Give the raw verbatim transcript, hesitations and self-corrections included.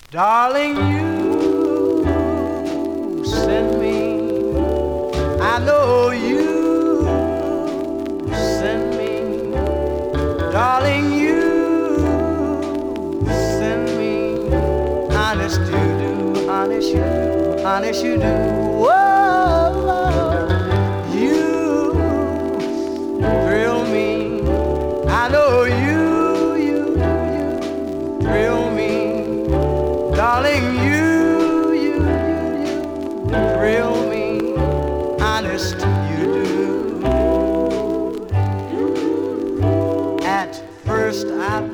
Darling, you send me. I know you send me. Darling, you send me. Honest you do, honest you do, honest you do. Whoa, you thrill me. I know you, you, you thrill me. Darling, you, you, you, you thrill me, honest you do. At first I